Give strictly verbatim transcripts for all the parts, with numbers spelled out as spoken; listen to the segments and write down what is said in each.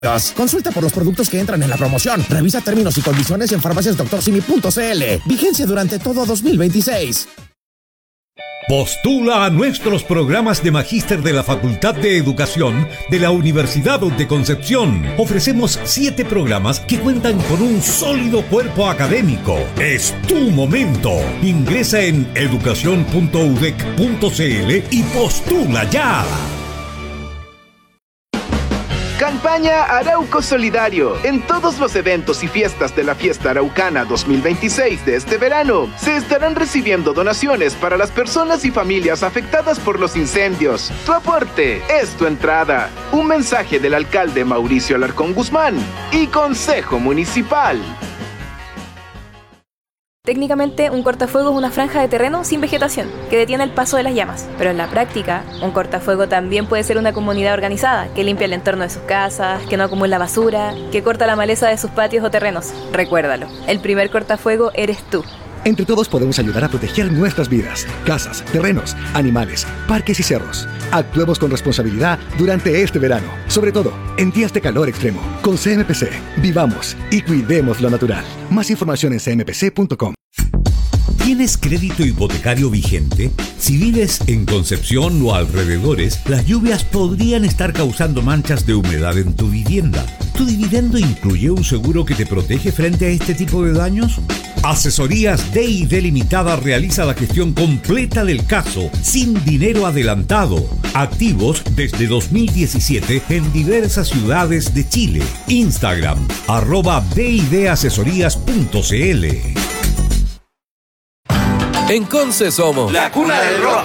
Consulta por los productos que entran en la promoción. Revisa términos y condiciones en farmacias doctor simi punto c l. Vigencia durante todo dos mil veintiséis. Postula a nuestros programas de magíster de la Facultad de Educación de la Universidad de Concepción. Ofrecemos siete programas que cuentan con un sólido cuerpo académico. Es tu momento. Ingresa en educación punto u d e c punto c l y postula ya. Campaña Arauco Solidario. En todos los eventos y fiestas de la Fiesta Araucana dos mil veintiséis de este verano, se estarán recibiendo donaciones para las personas y familias afectadas por los incendios. Tu aporte es tu entrada. Un mensaje del alcalde Mauricio Alarcón Guzmán y Consejo Municipal. Técnicamente, un cortafuego es una franja de terreno sin vegetación, que detiene el paso de las llamas. Pero en la práctica, un cortafuego también puede ser una comunidad organizada, que limpia el entorno de sus casas, que no acumula basura, que corta la maleza de sus patios o terrenos. Recuérdalo, el primer cortafuego eres tú. Entre todos podemos ayudar a proteger nuestras vidas, casas, terrenos, animales, parques y cerros. Actuemos con responsabilidad durante este verano, sobre todo en días de calor extremo. Con C M P C, vivamos y cuidemos lo natural. Más información en c m p c punto com. ¿Tienes crédito hipotecario vigente? Si vives en Concepción o alrededores, las lluvias podrían estar causando manchas de humedad en tu vivienda. ¿Tu dividendo incluye un seguro que te protege frente a este tipo de daños? Asesorías D y D Limitada realiza la gestión completa del caso, sin dinero adelantado. Activos desde dos mil diecisiete en diversas ciudades de Chile. Instagram, arroba D y D asesorías punto c l. En Conce somos la cuna del rock.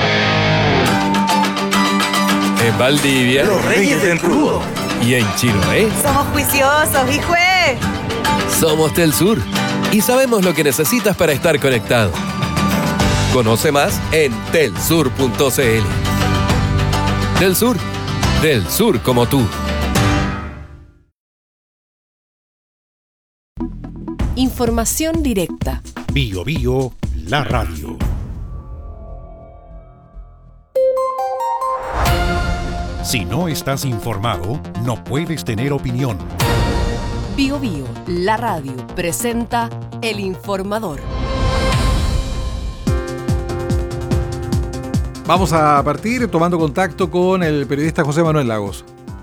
En Valdivia, los reyes del crudo. Y en Chiloé, somos juiciosos, hijo. Somos Tel Sur y sabemos lo que necesitas para estar conectado. Conoce más en tel sur punto c l. Tel Sur, del sur como tú. Información directa. Bio Bio, la radio. Si no estás informado, no puedes tener opinión. Bio Bio, la radio, presenta El Informador. Vamos a partir tomando contacto con el periodista José Manuel Lagos.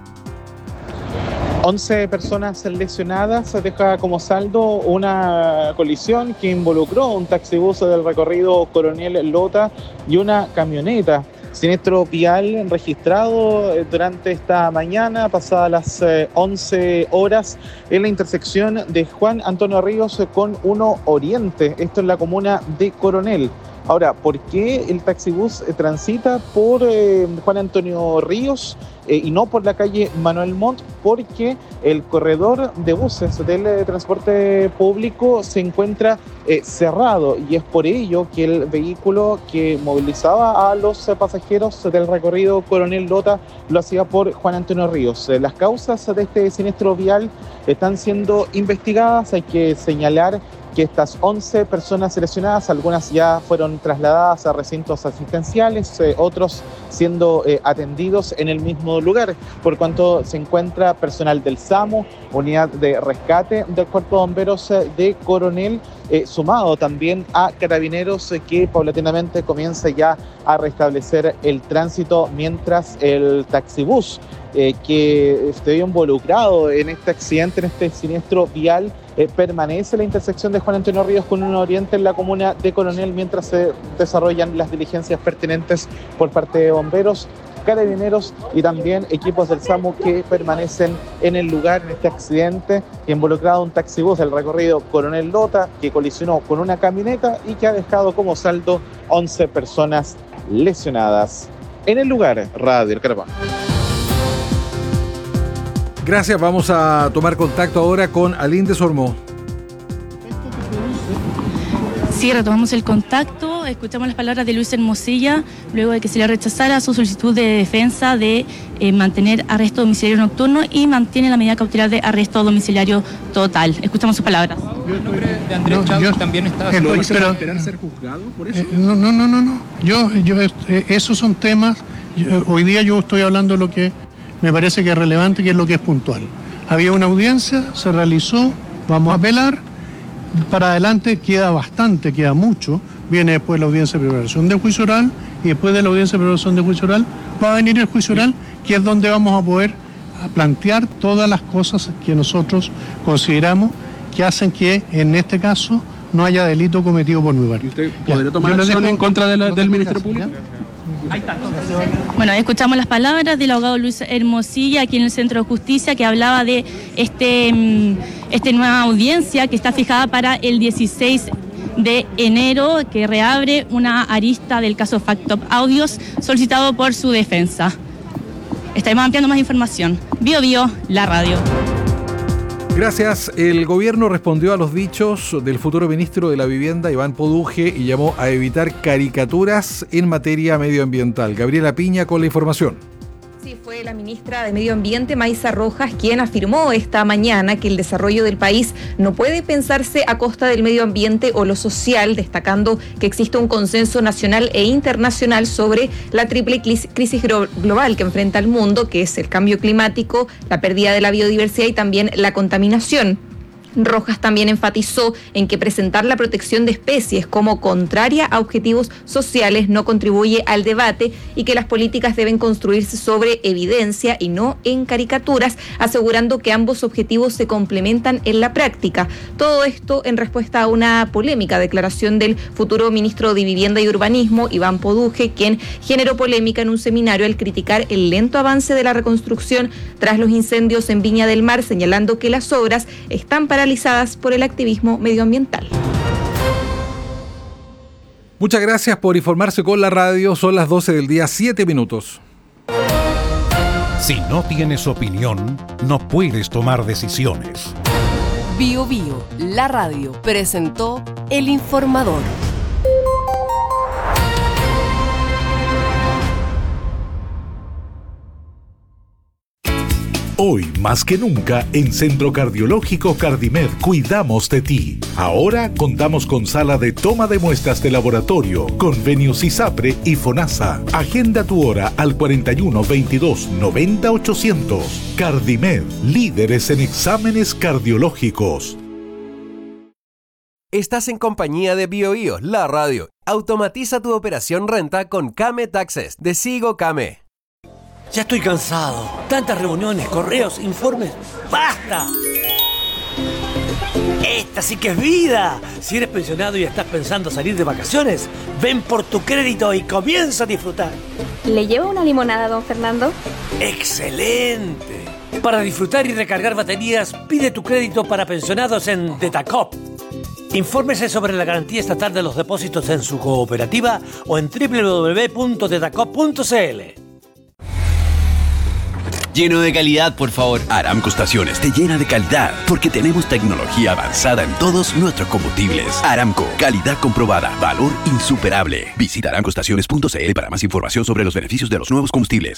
once personas lesionadas, deja como saldo una colisión que involucró un taxibús del recorrido Coronel Lota y una camioneta. Siniestro vial registrado durante esta mañana, pasadas las once horas, en la intersección de Juan Antonio Ríos con uno Oriente, esto en la comuna de Coronel. Ahora, ¿por qué el taxibús transita por eh, Juan Antonio Ríos eh, y no por la calle Manuel Montt? Porque el corredor de buses del eh, transporte público se encuentra eh, cerrado y es por ello que el vehículo que movilizaba a los eh, pasajeros del recorrido Coronel Lota lo hacía por Juan Antonio Ríos. Eh, las causas de este siniestro vial están siendo investigadas. Hay que señalar que estas once personas lesionadas, algunas ya fueron trasladadas a recintos asistenciales, eh, otros siendo eh, atendidos en el mismo lugar, por cuanto se encuentra personal del SAMU, unidad de rescate del Cuerpo de Bomberos eh, de Coronel, eh, sumado también a carabineros eh, que paulatinamente comienza ya a restablecer el tránsito, mientras el taxibús eh, que estuvo involucrado en este accidente, en este siniestro vial, Eh, permanece la intersección de Juan Antonio Ríos con un Oriente en la comuna de Coronel, mientras se desarrollan las diligencias pertinentes por parte de bomberos, carabineros y también equipos del SAMU que permanecen en el lugar en este accidente, involucrado un taxibús del recorrido Coronel Lota que colisionó con una camioneta y que ha dejado como saldo once personas lesionadas. En el lugar, Radio El Carapán. Gracias, vamos a tomar contacto ahora con Aline de Sormó. Sí, retomamos el contacto, escuchamos las palabras de Luis Hermosilla, luego de que se le rechazara su solicitud de defensa de eh, mantener arresto domiciliario nocturno y mantiene la medida cautelar de arresto domiciliario total. Escuchamos sus palabras. El nombre de Andrés no, Chávez también está... ¿Lo hizo para esperar ser juzgado por eso? Eh, no, no, no, no, no. Yo, yo, eh, esos son temas, yo, hoy día yo estoy hablando de lo que me parece que es relevante, que es lo que es puntual. Había una audiencia, se realizó, vamos a apelar, para adelante queda bastante, queda mucho, viene después la audiencia de preparación de juicio oral, y después de la audiencia de preparación de juicio oral va a venir el juicio oral, que es donde vamos a poder plantear todas las cosas que nosotros consideramos que hacen que en este caso no haya delito cometido por mi parte. ¿Usted podría tomar acción en contra de la, del Ministerio Público? Bueno, escuchamos las palabras del abogado Luis Hermosilla aquí en el Centro de Justicia, que hablaba de este, este nueva audiencia que está fijada para el dieciséis de enero, que reabre una arista del caso Fact Up Audios solicitado por su defensa. Estaremos ampliando más información. Bio Bio, la radio. Gracias. El gobierno respondió a los dichos del futuro ministro de la Vivienda, Iván Poduje, y llamó a evitar caricaturas en materia medioambiental. Gabriela Piña con la información. Sí, fue la ministra de Medio Ambiente, Maisa Rojas, quien afirmó esta mañana que el desarrollo del país no puede pensarse a costa del medio ambiente o lo social, destacando que existe un consenso nacional e internacional sobre la triple crisis global que enfrenta el mundo, que es el cambio climático, la pérdida de la biodiversidad y también la contaminación. Rojas también enfatizó en que presentar la protección de especies como contraria a objetivos sociales no contribuye al debate y que las políticas deben construirse sobre evidencia y no en caricaturas, asegurando que ambos objetivos se complementan en la práctica. Todo esto en respuesta a una polémica declaración del futuro ministro de Vivienda y Urbanismo, Iván Poduje, quien generó polémica en un seminario al criticar el lento avance de la reconstrucción tras los incendios en Viña del Mar, señalando que las obras están para realizadas por el activismo medioambiental. Muchas gracias por informarse con la radio. Son las doce del día, siete minutos. Si no tienes opinión, no puedes tomar decisiones. Bio Bio, la radio, presentó El Informador. Hoy, más que nunca, en Centro Cardiológico Cardimed cuidamos de ti. Ahora contamos con sala de toma de muestras de laboratorio, convenios ISAPRE y FONASA. Agenda tu hora al cuarenta y uno, veintidós, noventa, ochocientos. Cardimed, líderes en exámenes cardiológicos. Estás en compañía de Bio Bio, la radio. Automatiza tu operación renta con Kame Taxes de Sigo Kame. Ya estoy cansado. Tantas reuniones, correos, informes. ¡Basta! Esta sí que es vida. Si eres pensionado y estás pensando salir de vacaciones, ven por tu crédito y comienza a disfrutar. ¿Le llevo una limonada, don Fernando? ¡Excelente! Para disfrutar y recargar baterías, pide tu crédito para pensionados en Detacop. Infórmese sobre la garantía estatal de los depósitos en su cooperativa o en doble u doble u doble u punto detacop punto c l. Lleno de calidad, por favor. Aramco Estaciones te llena de calidad porque tenemos tecnología avanzada en todos nuestros combustibles. Aramco, calidad comprobada, valor insuperable. Visita aramco estaciones punto c l para más información sobre los beneficios de los nuevos combustibles.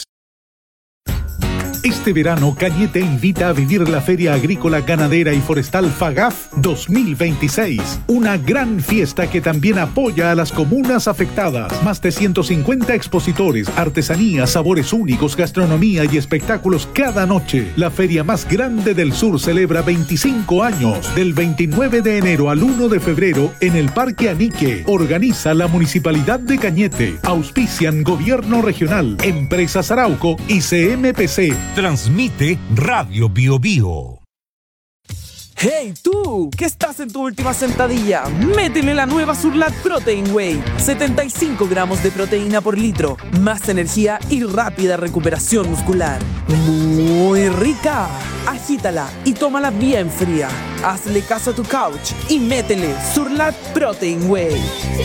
Este verano, Cañete invita a vivir la Feria Agrícola, Ganadera y Forestal FAGAF dos mil veintiséis. Una gran fiesta que también apoya a las comunas afectadas. Más de ciento cincuenta expositores, artesanías, sabores únicos, gastronomía y espectáculos cada noche. La feria más grande del sur celebra veinticinco años. Del veintinueve de enero al uno de febrero en el Parque Anique. Organiza la Municipalidad de Cañete. Auspician Gobierno Regional, Empresas Arauco y C M P C. Transmite Radio Bio Bio. ¡Hey tú! ¿Qué estás en tu última sentadilla? Métele la nueva Surlat Protein Whey. setenta y cinco gramos de proteína por litro. Más energía y rápida recuperación muscular. Muy rica. Agítala y tómala bien fría. Hazle caso a tu couch y métele Surlat Protein Whey.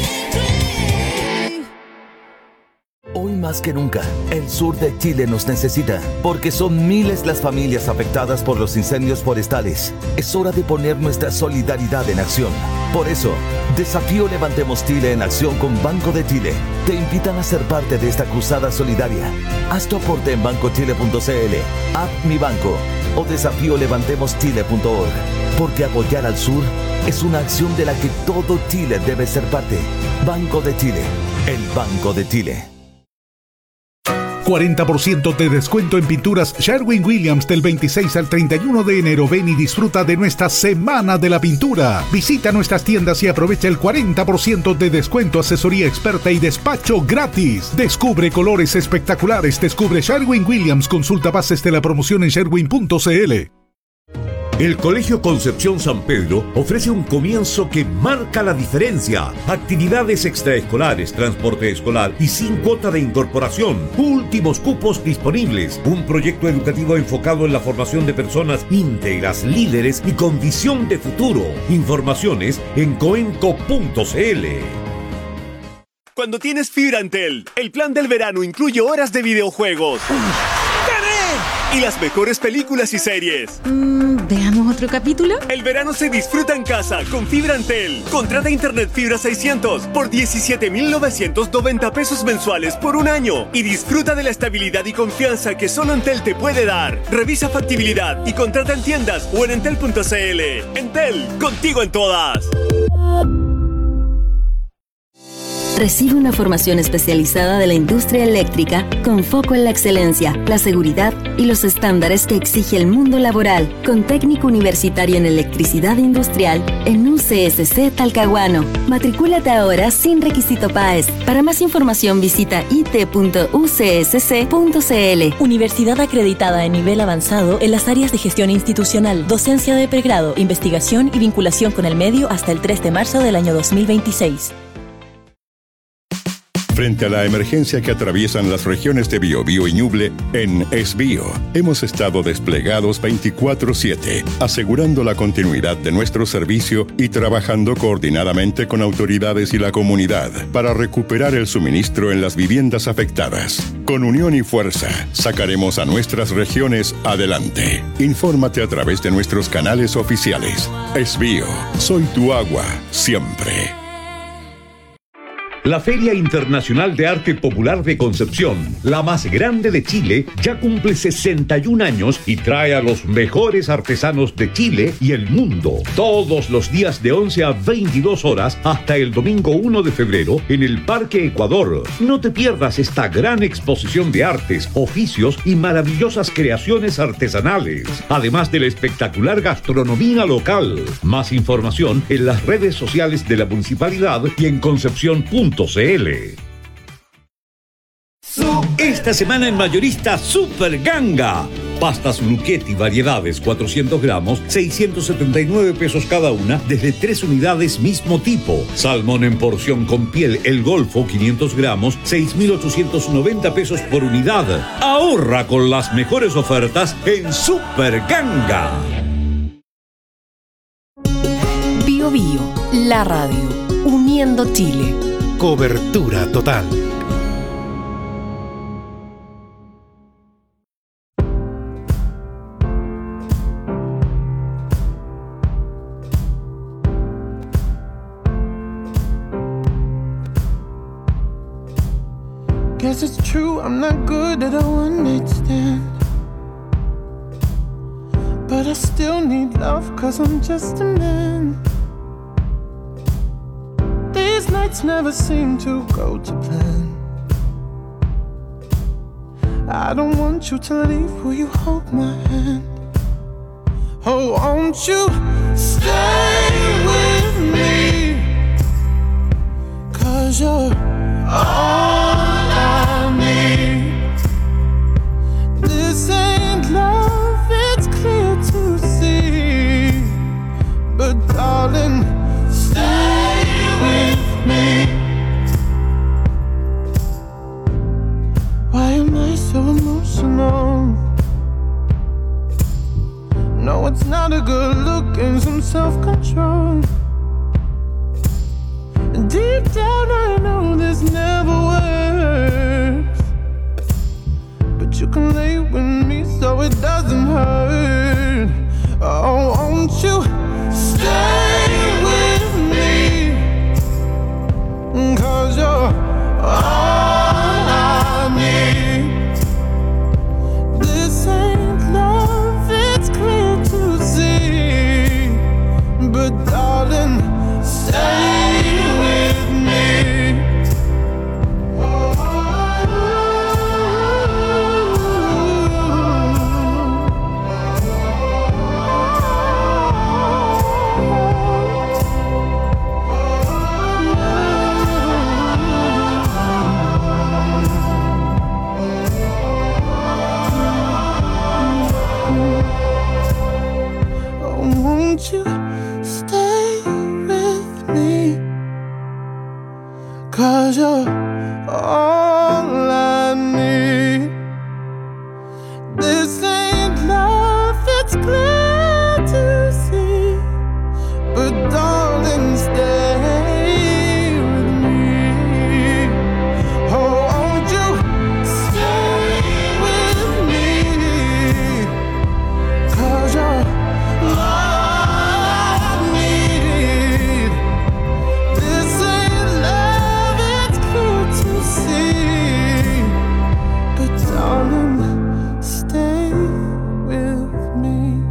Hoy más que nunca, el sur de Chile nos necesita, porque son miles las familias afectadas por los incendios forestales. Es hora de poner nuestra solidaridad en acción. Por eso, Desafío Levantemos Chile en acción con Banco de Chile. Te invitan a ser parte de esta cruzada solidaria. Haz tu aporte en banco chile punto c l, App Mi Banco o desafío levantemos chile punto org. Porque apoyar al sur es una acción de la que todo Chile debe ser parte. Banco de Chile, el Banco de Chile. cuarenta por ciento de descuento en pinturas Sherwin-Williams del veintiséis al treinta y uno de enero. Ven y disfruta de nuestra Semana de la Pintura. Visita nuestras tiendas y aprovecha el cuarenta por ciento de descuento, asesoría experta y despacho gratis. Descubre colores espectaculares. Descubre Sherwin-Williams. Consulta bases de la promoción en sherwin punto c l. El Colegio Concepción San Pedro ofrece un comienzo que marca la diferencia. Actividades extraescolares, transporte escolar y sin cuota de incorporación. Últimos cupos disponibles. Un proyecto educativo enfocado en la formación de personas íntegras, líderes y con visión de futuro. Informaciones en coenco punto c l. Cuando tienes fibra Entel, el plan del verano incluye horas de videojuegos. Y las mejores películas y series. Mm, ¿Veamos otro capítulo? El verano se disfruta en casa con fibra Entel. Contrata internet fibra seiscientos por diecisiete mil novecientos noventa pesos mensuales por un año. Y disfruta de la estabilidad y confianza que solo Entel te puede dar. Revisa factibilidad y contrata en tiendas o en entel punto c l. Entel, contigo en todas. Recibe una formación especializada de la industria eléctrica con foco en la excelencia, la seguridad y los estándares que exige el mundo laboral, con técnico universitario en electricidad industrial en U C S C Talcahuano. Matricúlate ahora sin requisito P A E S. Para más información visita i t punto u c s c punto c l. Universidad acreditada en nivel avanzado en las áreas de gestión institucional, docencia de pregrado, investigación y vinculación con el medio hasta el tres de marzo del año dos mil veintiséis. Frente a la emergencia que atraviesan las regiones de Biobío y Ñuble, en ESBío hemos estado desplegados veinticuatro siete, asegurando la continuidad de nuestro servicio y trabajando coordinadamente con autoridades y la comunidad para recuperar el suministro en las viviendas afectadas. Con unión y fuerza, sacaremos a nuestras regiones adelante. Infórmate a través de nuestros canales oficiales. ESBío, soy tu agua, siempre. La Feria Internacional de Arte Popular de Concepción, la más grande de Chile, ya cumple sesenta y un años y trae a los mejores artesanos de Chile y el mundo. Todos los días de once a veintidós horas hasta el domingo uno de febrero en el Parque Ecuador. No te pierdas esta gran exposición de artes, oficios y maravillosas creaciones artesanales, además de la espectacular gastronomía local. Más información en las redes sociales de la Municipalidad y en concepción punto c l. Esta semana en Mayorista Super Ganga. Pastas Luchetti variedades cuatrocientos gramos, seiscientos setenta y nueve pesos cada una, desde tres unidades mismo tipo. Salmón en porción con piel El Golfo quinientos gramos, seis mil ochocientos noventa pesos por unidad. Ahorra con las mejores ofertas en Super Ganga. Bio Bio, la radio, uniendo Chile. Cobertura total. Guess it's true, I'm not good at a one-night stand, but I still need love, cause I'm just a man. These nights never seem to go to plan. I don't want you to leave, will you hold my hand? Oh, won't you stay with me? Cause you're all I need. This ain't love, it's clear to see. But darling, stay with me. Why am I so emotional? No, it's not a good look and some self-control. Deep down I know this never works, but you can lay with me so it doesn't hurt. Oh, won't you stay with me? Cause you're all I need. This ain't love, it's clear to see. But darling, stay with me. won't you stay with me? 'Cause you're all I need. This ain't love, it's clear to see. But darling, stay with me. Oh, won't you stay with me? 'Cause you're all I need. This ain't love, it's clear to see. But darling, stay with me.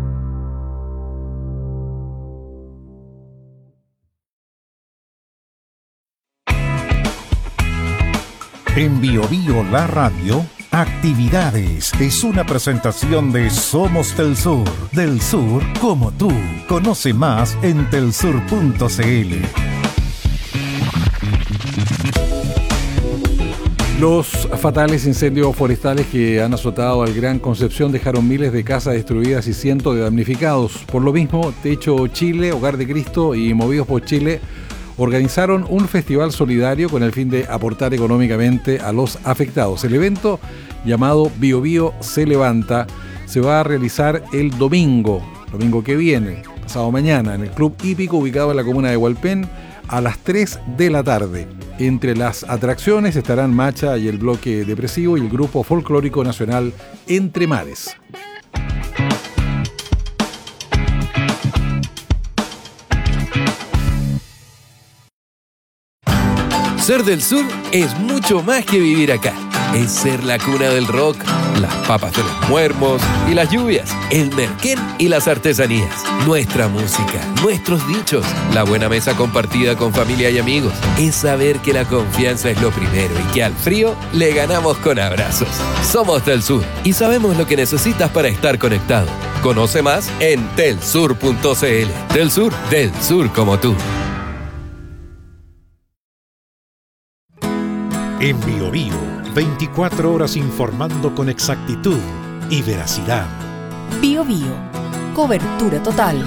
En Bio Bio La Radio, Actividades es una presentación de Somos del Sur, del sur como tú. Conoce más en telsur punto cl. Los fatales incendios forestales que han azotado al Gran Concepción dejaron miles de casas destruidas y cientos de damnificados. Por lo mismo, Techo Chile, Hogar de Cristo y Movidos por Chile organizaron un festival solidario con el fin de aportar económicamente a los afectados. El evento, llamado Bio Bio se levanta, se va a realizar el domingo, domingo que viene, pasado mañana, en el Club Hípico ubicado en la comuna de Hualpén, a las tres de la tarde. Entre las atracciones estarán Macha y el Bloque Depresivo y el Grupo Folclórico Nacional Entre Mares. Ser del sur es mucho más que vivir acá. Es ser la cuna del rock, las papas de los muermos y las lluvias, el merquén y las artesanías, nuestra música, nuestros dichos, la buena mesa compartida con familia y amigos. Es saber que la confianza es lo primero y que al frío le ganamos con abrazos. Somos del sur y sabemos lo que necesitas para estar conectado. Conoce más en telsur punto cl. Del sur, del sur como tú. En Bio Bio, veinticuatro horas informando con exactitud y veracidad. Bio Bio, cobertura total.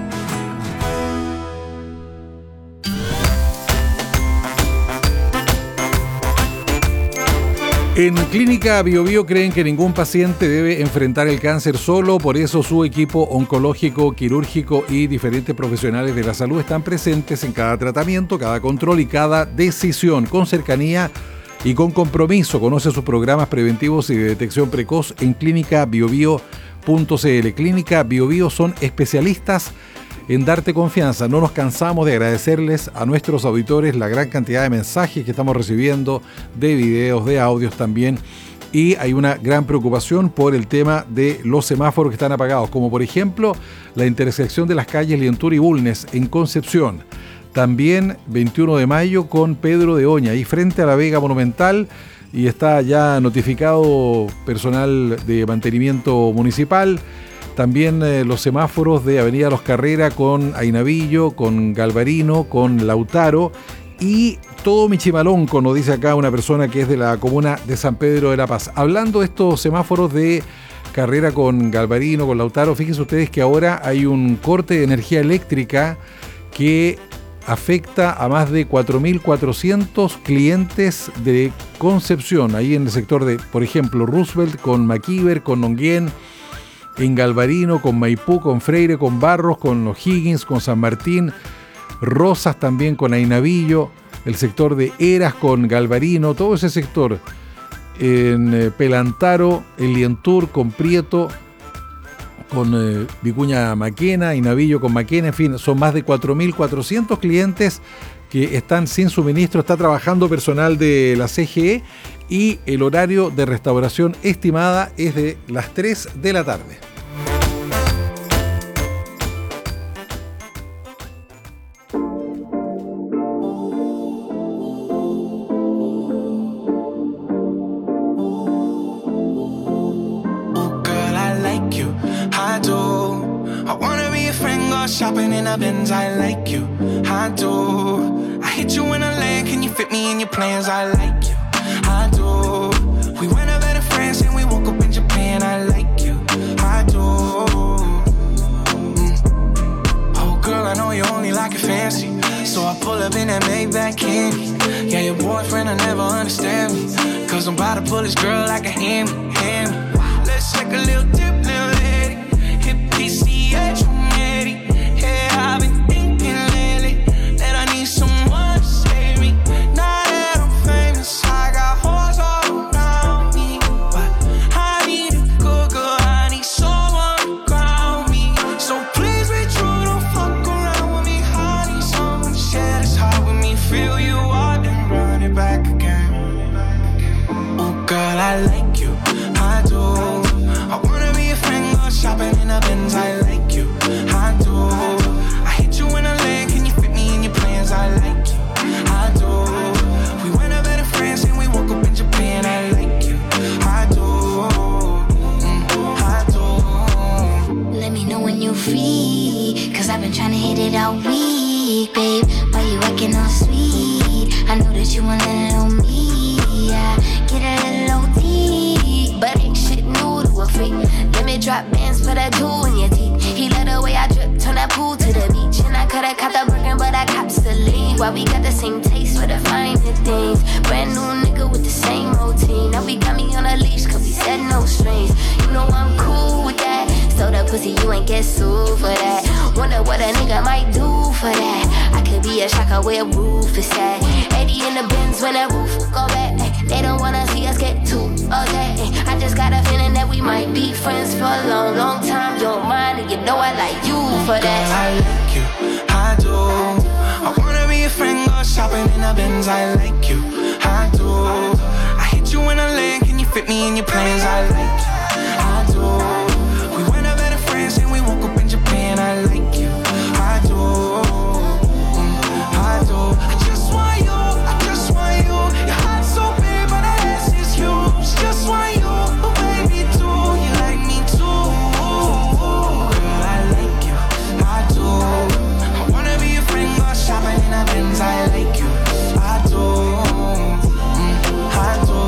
En Clínica Bio Bio creen que ningún paciente debe enfrentar el cáncer solo, por eso su equipo oncológico, quirúrgico y diferentes profesionales de la salud están presentes en cada tratamiento, cada control y cada decisión, con cercanía y con compromiso. Conoce sus programas preventivos y de detección precoz en clínica bio bio punto cl. Clínica Bio Bio son especialistas en darte confianza. No nos cansamos de agradecerles a nuestros auditores la gran cantidad de mensajes que estamos recibiendo, de videos, de audios también. Y hay una gran preocupación por el tema de los semáforos que están apagados, como por ejemplo la intersección de las calles Lientur y Bulnes en Concepción. También veintiuno de mayo con Pedro de Oña, y frente a la Vega Monumental, y está ya notificado personal de mantenimiento municipal. También eh, los semáforos de Avenida Los Carrera con Ainavillo, con Galvarino, con Lautaro y todo Michimalonco, nos dice acá una persona que es de la comuna de San Pedro de la Paz. Hablando de estos semáforos de Carrera con Galvarino, con Lautaro, fíjense ustedes que ahora hay un corte de energía eléctrica que afecta a más de cuatro mil cuatrocientos clientes de Concepción, ahí en el sector de, por ejemplo, Roosevelt con Maquiver, con Nonguén, en Galvarino, con Maipú, con Freire, con Barros, con O'Higgins, con San Martín, Rosas también con Ainavillo, el sector de Eras con Galvarino, todo ese sector, en eh, Pelantaro, en Lientur con Prieto, con eh, Vicuña Maquena, Ainavillo con Maquena, en fin, son más de cuatro mil cuatrocientos clientes que están sin suministro. Está trabajando personal de la C G E y el horario de restauración estimada es de las tres de la tarde. Shopping in a Benz, I like you, I do. I hit you in a land, can you fit me in your plans? I like you, I do. We went over to France and we woke up in Japan, I like you, I do. Mm. understand me. Cause I'm about to pull this girl like a hand, hand. Let's take a little dip, little lady. Hit P C H, I'm ready. Yeah, I've been thinking lately that I need someone to save me. Now that I'm famous, I got hoes all around me. But I need a good girl, I need someone to ground me. So please be true, don't fuck around with me. I need someone to share this heart with me. Feel you out and run it back again. Oh girl, I like you, I do. I wanna be a friend, go shopping in a Benz. I like you, I do. I hit you in a leg, can you fit me in your plans? I like you, I do. We went up better friends and we woke up in Japan. I like you, I do, mm, I do. Let me know when you're free, cause I've been trying to hit it all week, babe. Why you acting all sweet? I know that you want a little me, yeah. Get a little O T, but ain't shit new to a freak. Let me drop bands for that jewel in your teeth. He let the way I drip, turn that pool to the beach. And I coulda caught the Birkin, but I cops the lead. Why we got the same taste for the finer things. Brand new nigga with the same routine. Now we got me on a leash, cause we said no strings. You know I'm cool with that. So the pussy, you ain't get sued for that. Wonder what a nigga might do for that. I could be a shocker where roof is at. eighty in the Benz when that roof go back. They don't wanna see us get too okay. I just got a feeling that we might be friends for a long, long time. You're mine and you know I like you for that. Girl, I like you, I do. I wanna be a friend, go shopping in a Benz. I like you, I do. I hit you in a lane, can you fit me in your plans? I like you, I do. We went up better friends and we woke up in Japan. I like you, I do, mm, I do. I just want you, I just want you. Your heart's so big, but the ass is huge. Just want you, oh baby, too. You like me too. Girl, I like you, I do. I wanna be a friend, go shopping in a Benz. I like you, I do, mm, I do.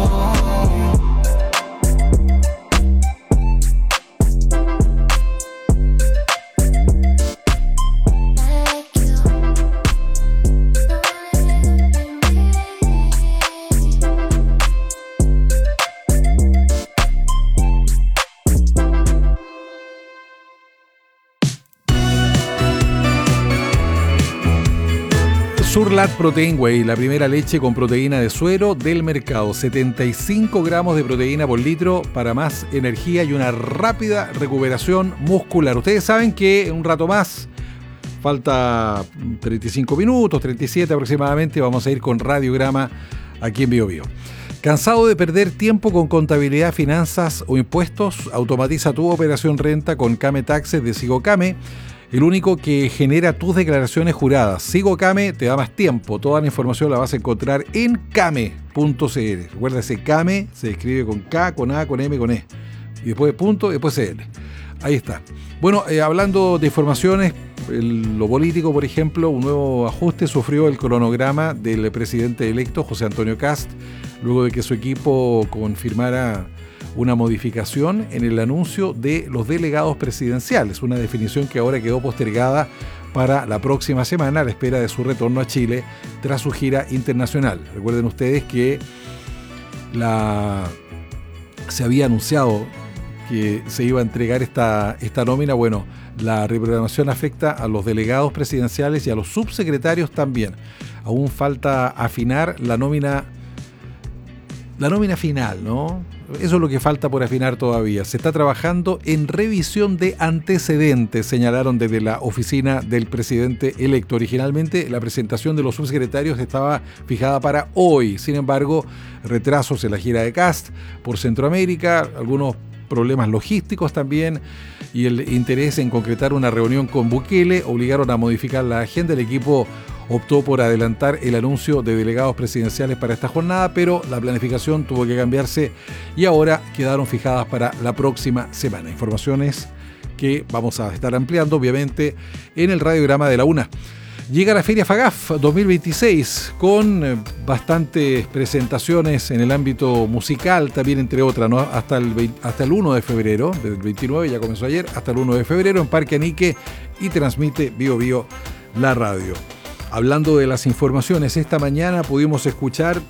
Surlat Protein Whey, la primera leche con proteína de suero del mercado. setenta y cinco gramos de proteína por litro para más energía y una rápida recuperación muscular. Ustedes saben que en un rato más, falta treinta y cinco minutos, treinta y siete aproximadamente, vamos a ir con Radiograma aquí en Bio Bio. ¿Cansado de perder tiempo con contabilidad, finanzas o impuestos? Automatiza tu operación renta con Came Taxes de Sigocame, el único que genera tus declaraciones juradas. Sigocame te da más tiempo. Toda la información la vas a encontrar en came punto c l. Recuerda, ese Came se escribe con K, con A, con M, con E. Y después punto, y después C L. Ahí está. Bueno, eh, hablando de informaciones, el, lo político, por ejemplo, un nuevo ajuste sufrió el cronograma del presidente electo, José Antonio Kast, luego de que su equipo confirmara una modificación en el anuncio de los delegados presidenciales, una definición que ahora quedó postergada para la próxima semana a la espera de su retorno a Chile tras su gira internacional. Recuerden ustedes que la, se había anunciado que se iba a entregar esta, esta nómina. Bueno, la reprogramación afecta a los delegados presidenciales y a los subsecretarios también. Aún falta afinar la nómina, la nómina final, ¿no? Eso es lo que falta por afinar todavía. Se está trabajando en revisión de antecedentes, señalaron desde la oficina del presidente electo. Originalmente la presentación de los subsecretarios estaba fijada para hoy. Sin embargo, retrasos en la gira de Kast por Centroamérica, algunos problemas logísticos también y el interés en concretar una reunión con Bukele obligaron a modificar la agenda. El equipo optó por adelantar el anuncio de delegados presidenciales para esta jornada, pero la planificación tuvo que cambiarse y ahora quedaron fijadas para la próxima semana. Informaciones que vamos a estar ampliando, obviamente, en el radiograma de la UNA. Llega la Feria FAGAF dos mil veintiséis con bastantes presentaciones en el ámbito musical, también entre otras, ¿no? Hasta el, veinte, hasta el uno de febrero, desde el veintinueve, ya comenzó ayer, hasta el uno de febrero en Parque Anique y transmite Bio Bio la radio. Hablando de las informaciones, esta mañana pudimos escuchar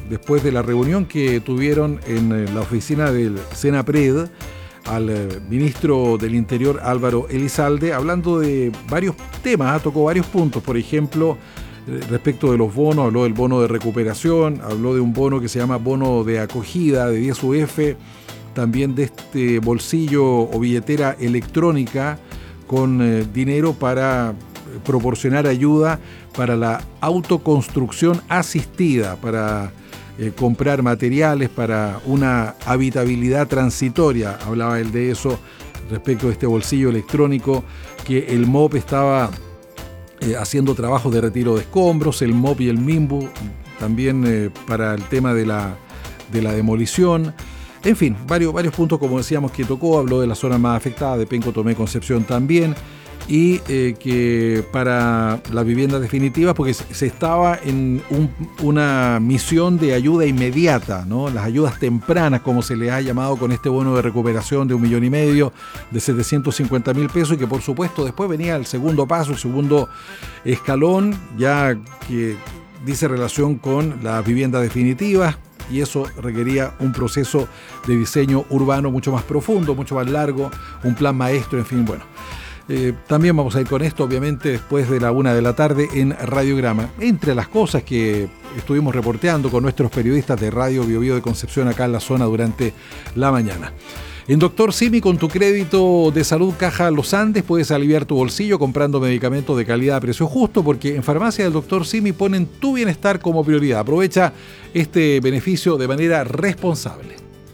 después de la reunión que tuvieron en la oficina del Senapred al eh, ministro del Interior Álvaro Elizalde, hablando de varios temas, tocó varios puntos, por ejemplo, eh, respecto de los bonos, habló del bono de recuperación, habló de un bono que se llama bono de acogida de diez U F, también de este bolsillo o billetera electrónica con eh, dinero para proporcionar ayuda para la autoconstrucción asistida, para eh, comprar materiales, para una habitabilidad transitoria. Hablaba él de eso respecto de este bolsillo electrónico, que el M O P estaba eh, haciendo trabajos de retiro de escombros, el M O P y el MIMBU también eh, para el tema de la, de la demolición. En fin, varios, varios puntos, como decíamos, que tocó. Habló de la zona más afectada, de Penco, Tomé, Concepción también, y eh, que para las viviendas definitivas, porque se estaba en un, una misión de ayuda inmediata, ¿no? Las ayudas tempranas, como se les ha llamado, con este bono de recuperación de un millón y medio, de setecientos cincuenta mil pesos, y que por supuesto después venía el segundo paso, el segundo escalón, ya que dice relación con las viviendas definitivas, y eso requería un proceso de diseño urbano mucho más profundo, mucho más largo, un plan maestro, en fin, bueno. Eh, también vamos a ir con esto, obviamente, después de la una de la tarde en Radiograma. Entre las cosas que estuvimos reporteando con nuestros periodistas de Radio Bio Bio de Concepción acá en la zona durante la mañana. En Doctor Simi, con tu crédito de salud Caja Los Andes, puedes aliviar tu bolsillo comprando medicamentos de calidad a precio justo, porque en Farmacia del Doctor Simi ponen tu bienestar como prioridad. Aprovecha este beneficio de manera responsable.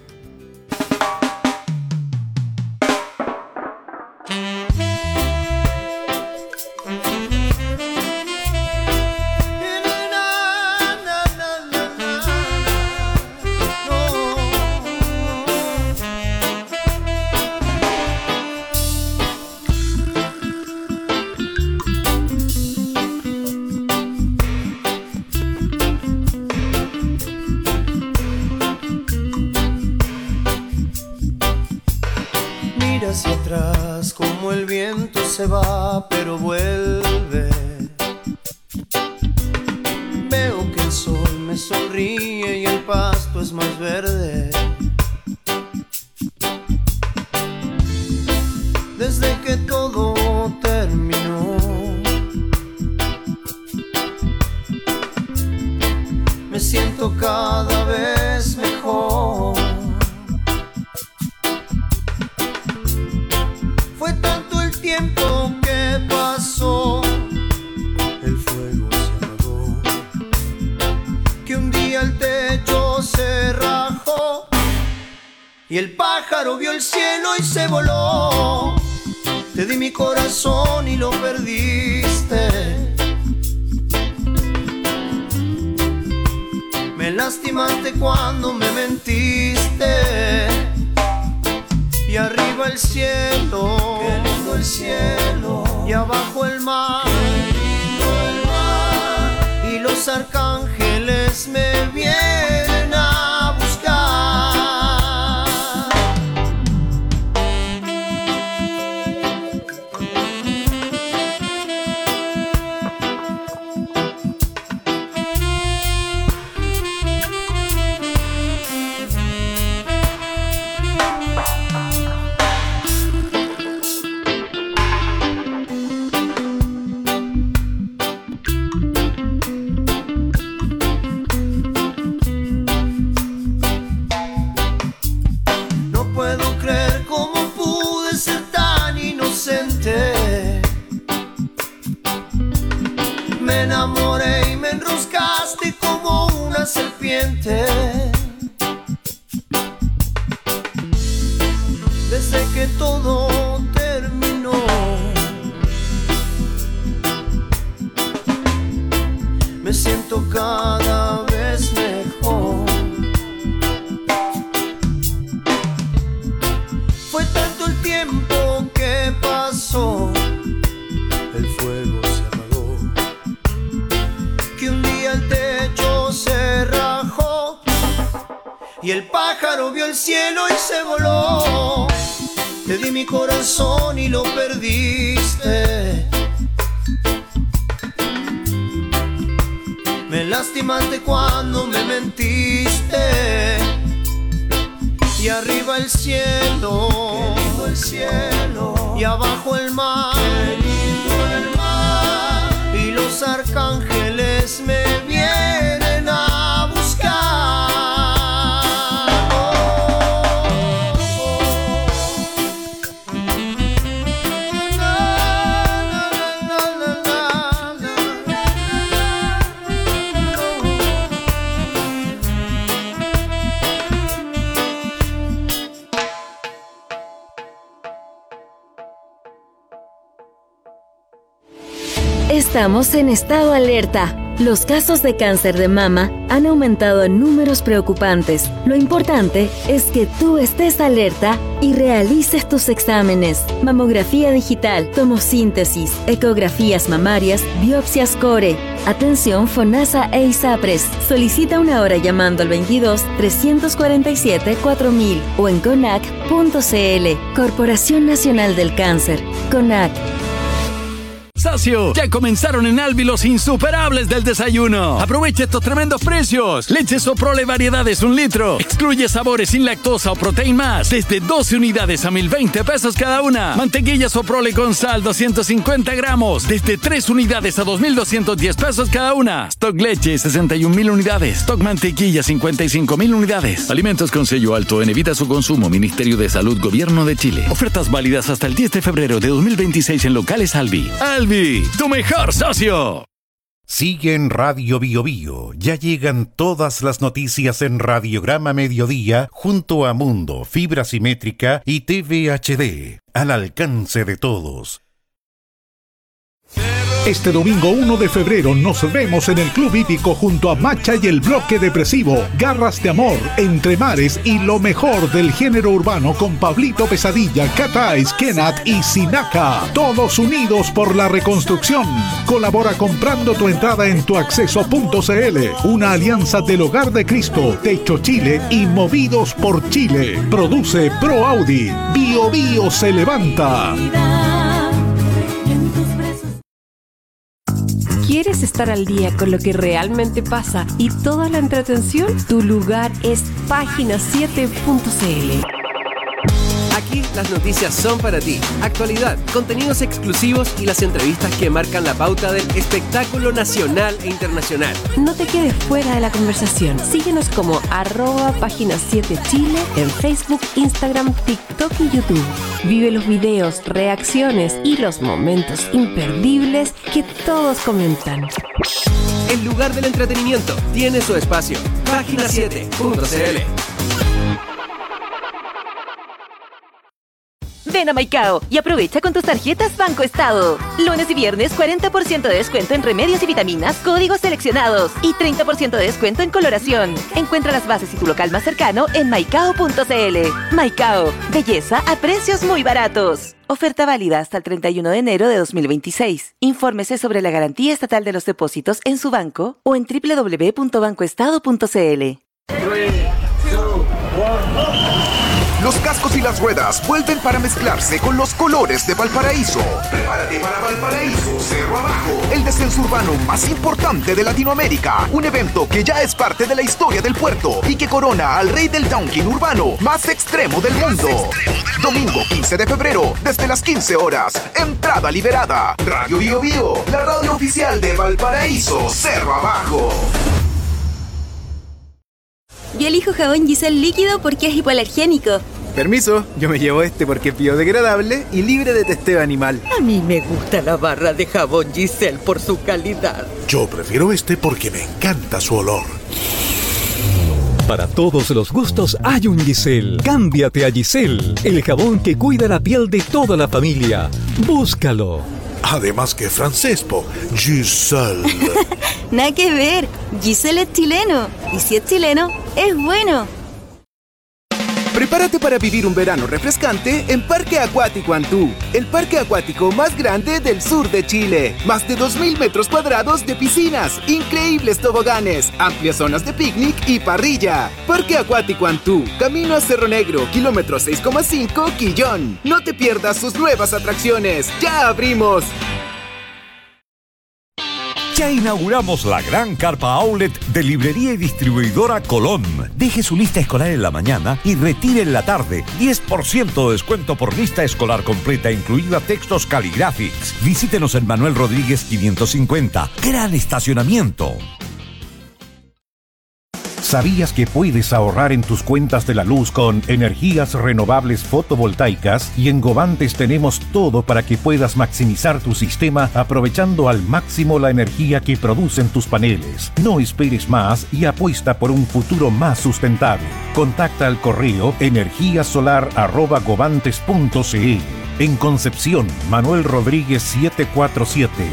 Se va, pero vuelve. Veo que el sol me sonríe y el pasto es más verde. Desde que todo terminó, me siento cada vez mejor. Fue tanto el tiempo que pasó, el fuego se apagó, que un día el techo se rajó y el pájaro vio el cielo y se voló. Te di mi corazón y lo perdiste. Me lastimaste cuando me mentiste. Y arriba el cielo, qué lindo el cielo, y abajo el mar, qué lindo el mar, y los arcángeles me vienen a buscar. Me enamoré y me enroscaste como una serpiente. Desde que todo terminó, me siento cada vez mejor. Fue tanto el tiempo que pasó, el fuego se apagó, que un día el techo se rajó y el pájaro vio el cielo y se voló. Te di mi corazón y lo perdiste. Me lastimaste cuando me mentiste. mentiste. Y arriba el cielo, lindo el cielo, y abajo el mar, lindo el mar, y los arcángeles me vienen a buscar. Estamos en estado alerta. Los casos de cáncer de mama han aumentado en números preocupantes. Lo importante es que tú estés alerta y realices tus exámenes. Mamografía digital, tomosíntesis, ecografías mamarias, biopsias core. Atención FONASA e ISAPRES. Solicita una hora llamando al veintidós, trescientos cuarenta y siete, cuatro mil o en conac punto cl. Corporación Nacional del Cáncer. CONAC. Socio, ya comenzaron en Albi los insuperables del desayuno. Aprovecha estos tremendos precios. Leche Soprole variedades un litro. Excluye sabores sin lactosa o proteín más. Desde doce unidades a mil veinte pesos cada una. Mantequilla Soprole con sal doscientos cincuenta gramos. Desde tres unidades a dos mil doscientos diez pesos cada una. Stock leche sesenta y un mil unidades. Stock mantequilla cincuenta y cinco mil unidades. Alimentos con sello alto en evita su consumo. Ministerio de Salud, Gobierno de Chile. Ofertas válidas hasta el diez de febrero de dos mil veintiséis en locales Albi. Albi, tu mejor socio. Sigue en Radio Bio Bio. Ya llegan todas las noticias en Radiograma Mediodía junto a Mundo, Fibra Simétrica y T V H D. Al alcance de todos. Este domingo uno de febrero nos vemos en el Club Hípico junto a Macha y el Bloque Depresivo, Garras de Amor, Entre Mares y lo mejor del género urbano con Pablito Pesadilla, Catais, Kenat y Sinaka. Todos unidos por la reconstrucción. Colabora comprando tu entrada en tuacceso punto cl. Una alianza del Hogar de Cristo, Techo Chile y Movidos por Chile. Produce Pro Audi. Bio Bio se levanta. ¿Quieres estar al día con lo que realmente pasa y toda la entretención? Tu lugar es página siete punto cl. Aquí las noticias son para ti. Actualidad, contenidos exclusivos y las entrevistas que marcan la pauta del espectáculo nacional e internacional. No te quedes fuera de la conversación. Síguenos como arroba página siete Chile en Facebook, Instagram, TikTok y YouTube. Vive los videos, reacciones y los momentos imperdibles que todos comentan. El lugar del entretenimiento tiene su espacio. página siete punto cl. Ven a Maicao y aprovecha con tus tarjetas Banco Estado. Lunes y viernes cuarenta por ciento de descuento en remedios y vitaminas, códigos seleccionados y treinta por ciento de descuento en coloración. Encuentra las bases y tu local más cercano en maicao punto cl. Maicao, belleza a precios muy baratos. Oferta válida hasta el treinta y uno de enero de dos mil veintiséis. Infórmese sobre la garantía estatal de los depósitos en su banco o en doble u doble u doble u punto banco estado punto cl. Los cascos y las ruedas vuelven para mezclarse con los colores de Valparaíso. Prepárate para Valparaíso Cerro Abajo, el descenso urbano más importante de Latinoamérica. Un evento que ya es parte de la historia del puerto y que corona al rey del downhill urbano más extremo del mundo. Domingo quince de febrero, desde las quince horas. Entrada liberada. Radio Bio Bio, la radio oficial de Valparaíso Cerro Abajo. Yo elijo jabón Giselle líquido porque es hipoalergénico. Permiso, yo me llevo este porque es biodegradable y libre de testeo animal. A mí me gusta la barra de jabón Giselle por su calidad. Yo prefiero este porque me encanta su olor. Para todos los gustos hay un Giselle. Cámbiate a Giselle, el jabón que cuida la piel de toda la familia. Búscalo. Además que francés, po. Giselle. Nada que ver. Giselle es chileno. Y si es chileno, es bueno. Prepárate para vivir un verano refrescante en Parque Acuático Antú, el parque acuático más grande del sur de Chile. Más de dos mil metros cuadrados de piscinas, increíbles toboganes, amplias zonas de picnic y parrilla. Parque Acuático Antú, camino a Cerro Negro, kilómetro seis coma cinco, Quillón. No te pierdas sus nuevas atracciones. ¡Ya abrimos! Ya inauguramos la gran carpa outlet de Librería y Distribuidora Colón. Deje su lista escolar en la mañana y retire en la tarde. diez por ciento de descuento por lista escolar completa, incluida textos Caligraphics. Visítenos en Manuel Rodríguez quinientos cincuenta. Gran estacionamiento. ¿Sabías que puedes ahorrar en tus cuentas de la luz con energías renovables fotovoltaicas? Y en Govantes tenemos todo para que puedas maximizar tu sistema aprovechando al máximo la energía que producen tus paneles. No esperes más y apuesta por un futuro más sustentable. Contacta al correo energíasolar arroba govantes punto c l. En Concepción, Manuel Rodríguez setecientos cuarenta y siete.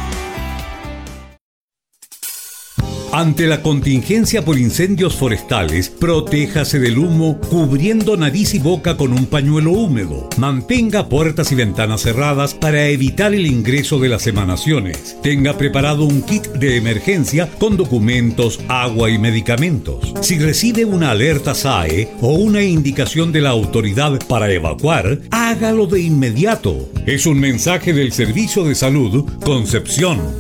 Ante la contingencia por incendios forestales, protéjase del humo cubriendo nariz y boca con un pañuelo húmedo. Mantenga puertas y ventanas cerradas para evitar el ingreso de las emanaciones. Tenga preparado un kit de emergencia con documentos, agua y medicamentos. Si recibe una alerta S A E o una indicación de la autoridad para evacuar, hágalo de inmediato. Es un mensaje del Servicio de Salud Concepción.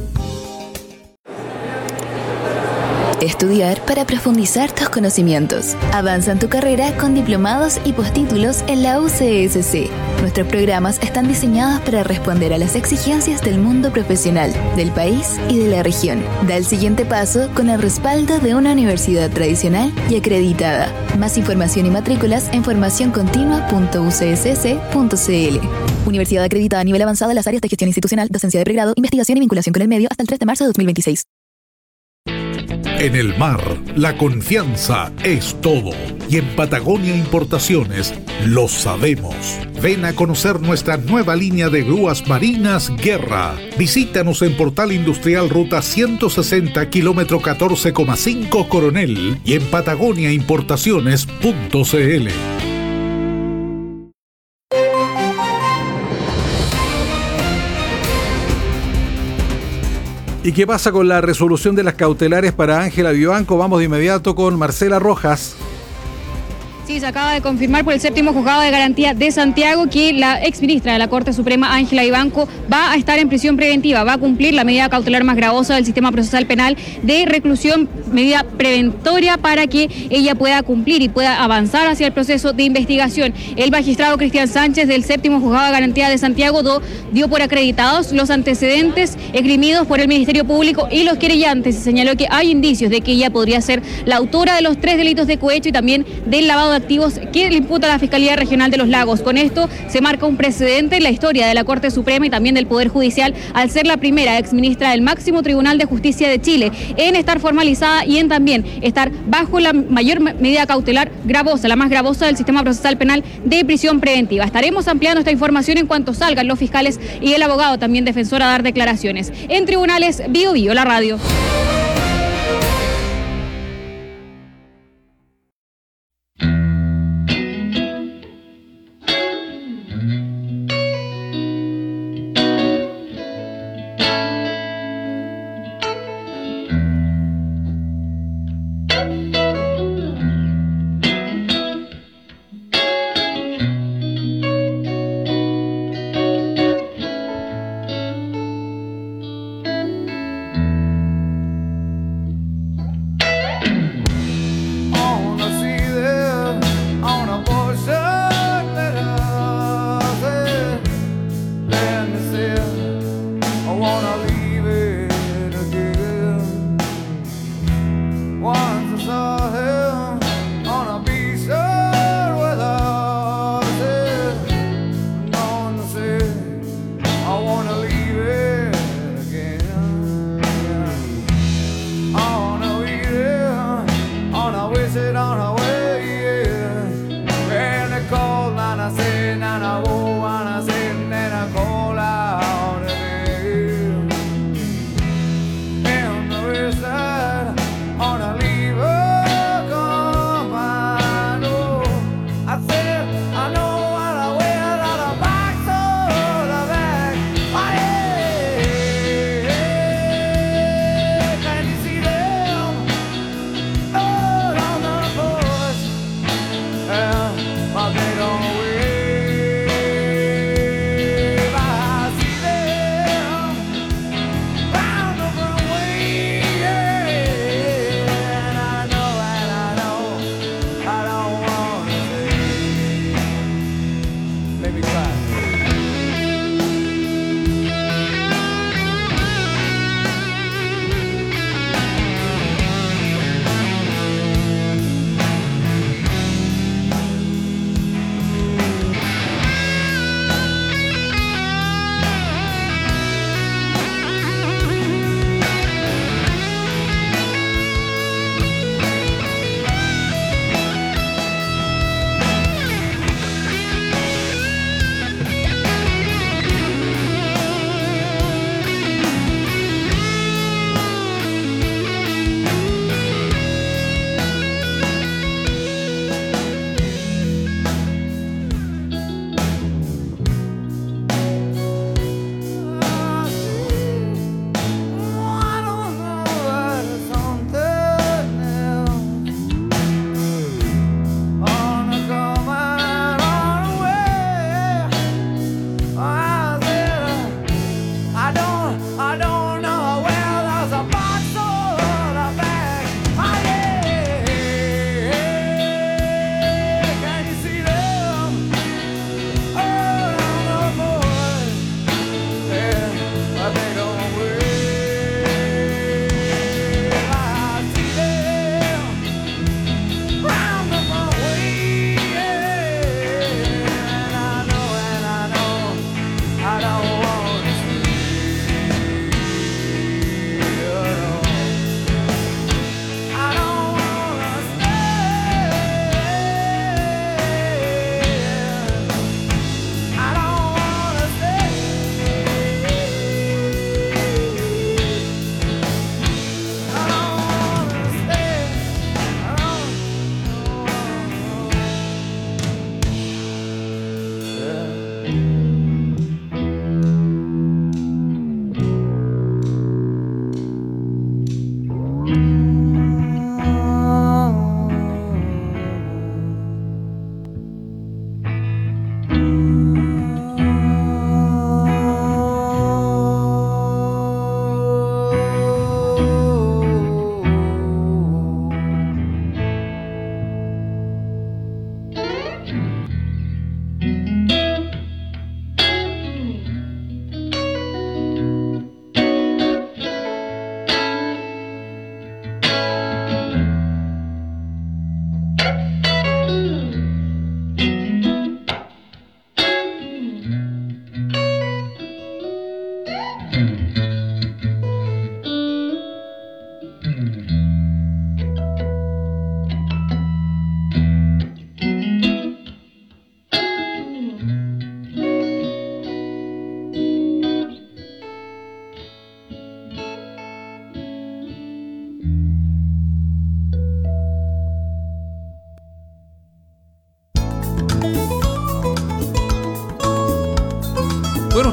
Estudiar para profundizar tus conocimientos. Avanza en tu carrera con diplomados y postítulos en la U C S C. Nuestros programas están diseñados para responder a las exigencias del mundo profesional, del país y de la región. Da el siguiente paso con el respaldo de una universidad tradicional y acreditada. Más información y matrículas en formación continua punto u c s s punto c l. Universidad acreditada a nivel avanzado en las áreas de gestión institucional, docencia de pregrado, investigación y vinculación con el medio hasta el tres de marzo de dos mil veintiséis. En el mar, la confianza es todo. Y en Patagonia Importaciones lo sabemos. Ven a conocer nuestra nueva línea de grúas marinas Guerra. Visítanos en Portal Industrial Ruta ciento sesenta, kilómetro catorce coma cinco Coronel y en patagonia importaciones punto c l. ¿Y qué pasa con la resolución de las cautelares para Ángela Vivanco? Vamos de inmediato con Marcela Rojas. Sí, se acaba de confirmar por el séptimo juzgado de garantía de Santiago que la exministra de la Corte Suprema, Ángela Vivanco, va a estar en prisión preventiva, va a cumplir la medida cautelar más gravosa del sistema procesal penal de reclusión, medida preventoria para que ella pueda cumplir y pueda avanzar hacia el proceso de investigación. El magistrado Cristian Sánchez del séptimo juzgado de garantía de Santiago do, dio por acreditados los antecedentes esgrimidos por el Ministerio Público y los querellantes y señaló que hay indicios de que ella podría ser la autora de los tres delitos de cohecho y también del lavado de activos que le imputa la Fiscalía Regional de los Lagos. Con esto se marca un precedente en la historia de la Corte Suprema y también del Poder Judicial al ser la primera exministra del máximo Tribunal de Justicia de Chile en estar formalizada y en también estar bajo la mayor medida cautelar gravosa, la más gravosa del sistema procesal penal de prisión preventiva. Estaremos ampliando esta información en cuanto salgan los fiscales y el abogado también defensor a dar declaraciones. En Tribunales, Bio Bio, la radio.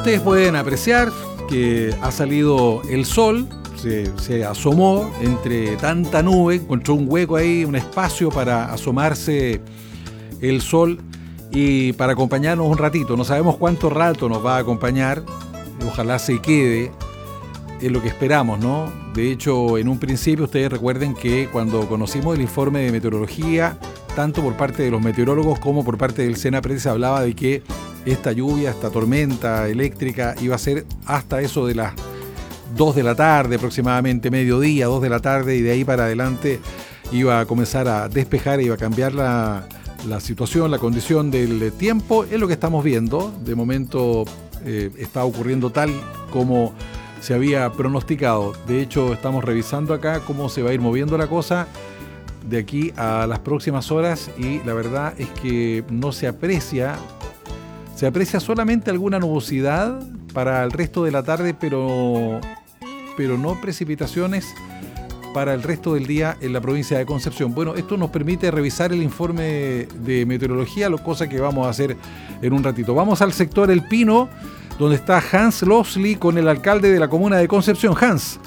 ustedes pueden apreciar que ha salido el sol, se, se asomó entre tanta nube, encontró un hueco ahí, un espacio para asomarse el sol y para acompañarnos un ratito. No sabemos cuánto rato nos va a acompañar, ojalá se quede, es lo que esperamos, ¿no? De hecho, en un principio ustedes recuerden que cuando conocimos el informe de meteorología, tanto por parte de los meteorólogos como por parte del SENAPRED, se hablaba de que esta lluvia, esta tormenta eléctrica iba a ser hasta eso de las dos de la tarde, aproximadamente mediodía, dos de la tarde, y de ahí para adelante iba a comenzar a despejar, iba a cambiar la, la situación, la condición del tiempo. Es lo que estamos viendo. De momento eh, está ocurriendo tal como se había pronosticado. De hecho, estamos revisando acá cómo se va a ir moviendo la cosa de aquí a las próximas horas, y la verdad es que no se aprecia, se aprecia solamente alguna nubosidad para el resto de la tarde, pero, pero no precipitaciones para el resto del día en la provincia de Concepción. Bueno, esto nos permite revisar el informe de meteorología, cosa que vamos a hacer en un ratito. Vamos al sector El Pino, donde está Hans Losli con el alcalde de la comuna de Concepción. Hans.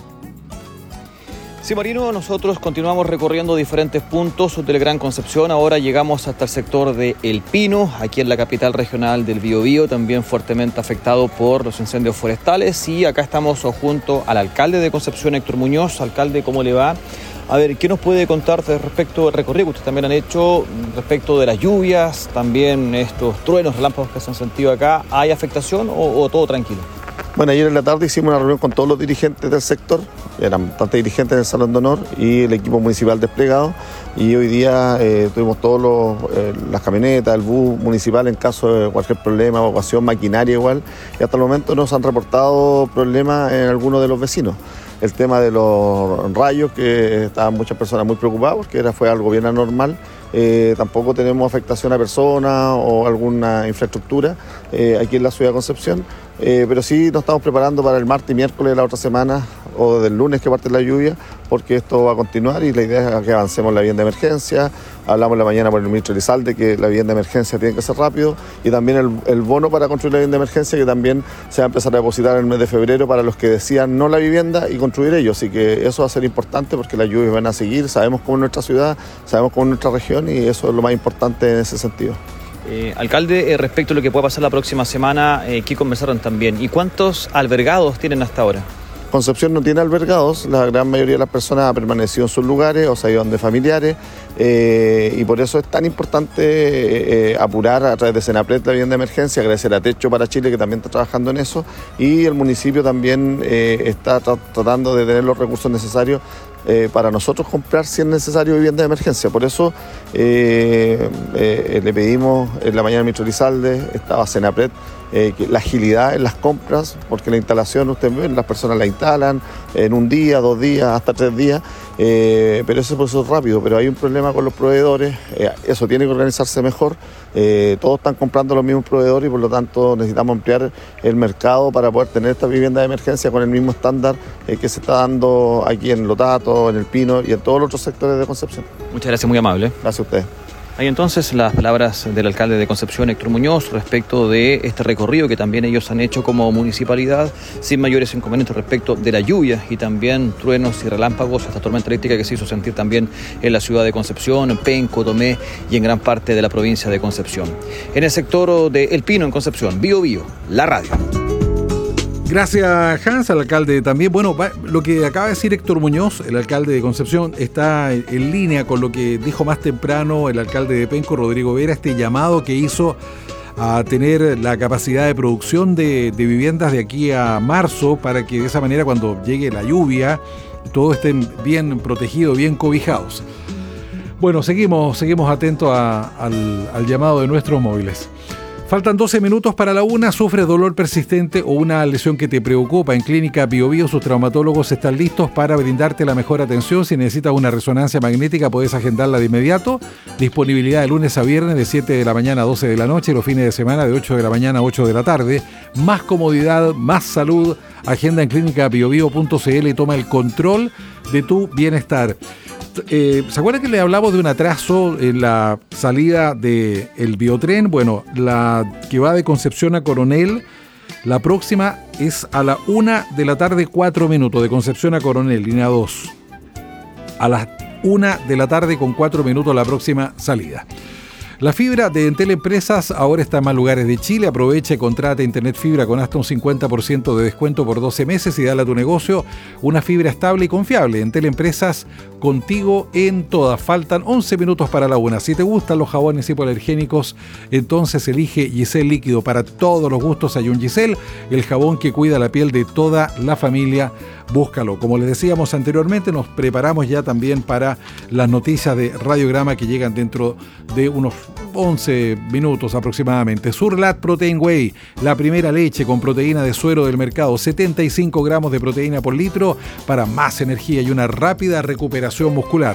Sí, Marino, nosotros continuamos recorriendo diferentes puntos del Gran Concepción. Ahora llegamos hasta el sector de El Pino, aquí en la capital regional del Biobío, también fuertemente afectado por los incendios forestales. Y acá estamos junto al alcalde de Concepción, Héctor Muñoz. Alcalde, ¿cómo le va? A ver, ¿qué nos puede contar respecto del recorrido que ustedes también han hecho, respecto de las lluvias, también estos truenos, relámpagos que se han sentido acá? ¿Hay afectación o, o todo tranquilo? Bueno, ayer en la tarde hicimos una reunión con todos los dirigentes del sector, eran bastantes dirigentes en el Salón de Honor y el equipo municipal desplegado, y hoy día eh, tuvimos todas eh, las camionetas, el bus municipal en caso de cualquier problema, evacuación, maquinaria igual, y hasta el momento nos han reportado problemas en algunos de los vecinos. El tema de los rayos, que estaban muchas personas muy preocupadas porque era, fue algo bien anormal. Eh, tampoco tenemos afectación a personas o alguna infraestructura eh, aquí en la ciudad de Concepción, eh, pero sí nos estamos preparando para el martes y miércoles de la otra semana o del lunes que parte la lluvia, porque esto va a continuar y la idea es que avancemos en la vivienda de emergencia. Hablamos la mañana con el ministro Elizalde que la vivienda de emergencia tiene que ser rápido, y también el, el bono para construir la vivienda de emergencia, que también se va a empezar a depositar en el mes de febrero para los que decían no la vivienda y construir ellos. Así que eso va a ser importante porque las lluvias van a seguir, sabemos cómo es nuestra ciudad, sabemos cómo es nuestra región, y eso es lo más importante en ese sentido. Eh, alcalde, eh, respecto a lo que pueda pasar la próxima semana, eh, ¿qué conversaron también? ¿Y cuántos albergados tienen hasta ahora? Concepción no tiene albergados, la gran mayoría de las personas ha permanecido en sus lugares o se ha ido donde familiares, eh, y por eso es tan importante eh, apurar a través de SENAPRED la vivienda de emergencia, agradecer a Techo para Chile que también está trabajando en eso, y el municipio también eh, está tra- tratando de tener los recursos necesarios Eh, para nosotros comprar, si es necesario, vivienda de emergencia. Por eso eh, eh, le pedimos en la mañana al ministro Elizalde, estaba SENAPRED, eh, que la agilidad en las compras, porque la instalación, ustedes ven, las personas la instalan en un día, dos días, hasta tres días, eh, pero ese proceso es rápido. Pero hay un problema con los proveedores, eh, eso tiene que organizarse mejor. Eh, todos están comprando los mismos proveedores y por lo tanto necesitamos ampliar el mercado para poder tener esta vivienda de emergencia con el mismo estándar eh, que se está dando aquí en Lotato, en El Pino y en todos los otros sectores de Concepción. Muchas gracias, muy amable. Gracias a ustedes. Hay entonces las palabras del alcalde de Concepción, Héctor Muñoz, respecto de este recorrido que también ellos han hecho como municipalidad, sin mayores inconvenientes respecto de la lluvia y también truenos y relámpagos, esta tormenta eléctrica que se hizo sentir también en la ciudad de Concepción, en Penco, Tomé y en gran parte de la provincia de Concepción. En el sector de El Pino, en Concepción, Biobío, la radio. Gracias, Hans, al alcalde también. Bueno, va, lo que acaba de decir Héctor Muñoz, el alcalde de Concepción, está en, en línea con lo que dijo más temprano el alcalde de Penco, Rodrigo Vera, este llamado que hizo a tener la capacidad de producción de, de viviendas de aquí a marzo, para que de esa manera, cuando llegue la lluvia, todos estén bien protegidos, bien cobijados. Bueno, seguimos, seguimos atentos a, al, al llamado de nuestros móviles. Faltan doce minutos para la una. ¿Sufres dolor persistente o una lesión que te preocupa? En Clínica Biobío sus traumatólogos están listos para brindarte la mejor atención. Si necesitas una resonancia magnética, puedes agendarla de inmediato. Disponibilidad de lunes a viernes de siete de la mañana a doce de la noche, los fines de semana de ocho de la mañana a ocho de la tarde. Más comodidad, más salud. Agenda en clínica biobío punto c l y toma el control de tu bienestar. Eh, ¿Se acuerdan que le hablamos de un atraso en la salida del biotren? Bueno, la que va de Concepción a Coronel La próxima es a la una de la tarde, cuatro minutos, de Concepción a Coronel, línea dos. A las una de la tarde con cuatro minutos la próxima salida. La fibra de Entel Empresas ahora está en más lugares de Chile. Aprovecha y contrata internet fibra con hasta un cincuenta por ciento de descuento por doce meses y dale a tu negocio una fibra estable y confiable. Entel Empresas, contigo en todas. Faltan once minutos para la una. Si te gustan los jabones hipoalergénicos, entonces elige Giselle Líquido. Para todos los gustos hay un Giselle, el jabón que cuida la piel de toda la familia. Búscalo. Como les decíamos anteriormente, nos preparamos ya también para las noticias de Radiograma que llegan dentro de unos once minutos aproximadamente. Surlat Protein Whey, la primera leche con proteína de suero del mercado, setenta y cinco gramos de proteína por litro para más energía y una rápida recuperación muscular.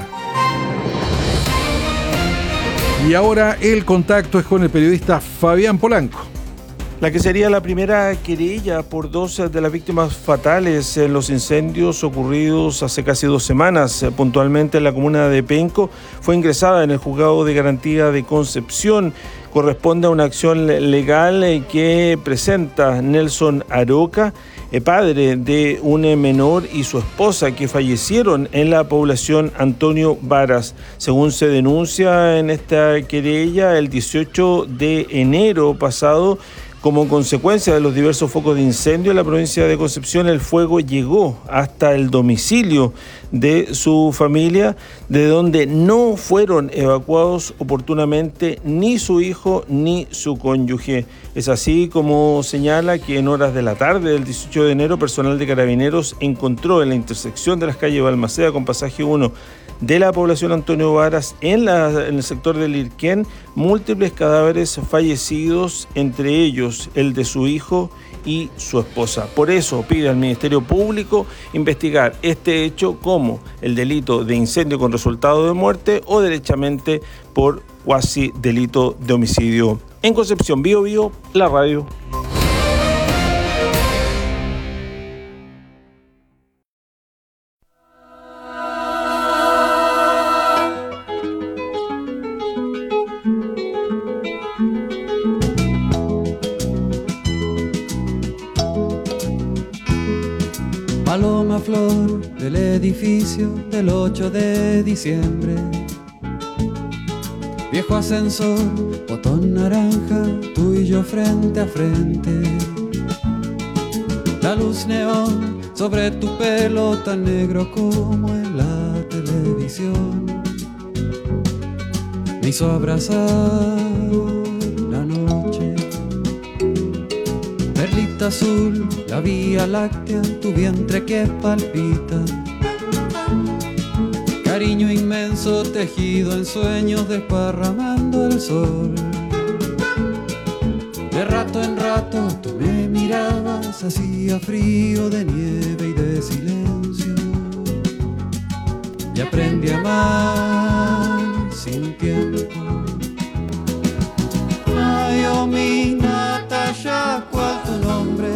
Y ahora el contacto es con el periodista Fabián Polanco. La que sería la primera querella por dos de las víctimas fatales en los incendios ocurridos hace casi dos semanas, puntualmente en la comuna de Penco, fue ingresada en el juzgado de garantía de Concepción. Corresponde a una acción legal que presenta Nelson Aroca, padre de un menor y su esposa que fallecieron en la población Antonio Varas. Según se denuncia en esta querella, el dieciocho de enero pasado, como consecuencia de los diversos focos de incendio en la provincia de Concepción, el fuego llegó hasta el domicilio de su familia, de donde no fueron evacuados oportunamente ni su hijo ni su cónyuge. Es así como señala que en horas de la tarde del dieciocho de enero, personal de Carabineros encontró en la intersección de las calles Balmaceda con pasaje uno de la población Antonio Varas, en, la, en el sector del Irquén, múltiples cadáveres fallecidos, entre ellos el de su hijo y su esposa. Por eso pide al Ministerio Público investigar este hecho como el delito de incendio con resultado de muerte o derechamente por cuasi delito de homicidio. En Concepción, Bío Bío, la radio. Paloma flor del edificio del ocho de diciembre, viejo ascensor, botón naranja, tú y yo frente a frente. La luz neón sobre tu pelo tan negro como en la televisión me hizo abrazar la noche. Perlita azul, la vía láctea, tu vientre que palpita. Cariño inmenso tejido en sueños desparramando el sol. De rato en rato tú me mirabas, hacía frío de nieve y de silencio. Y aprendí a amar sin tiempo. Ay, oh mi Natasha, ¿cuál tu nombre?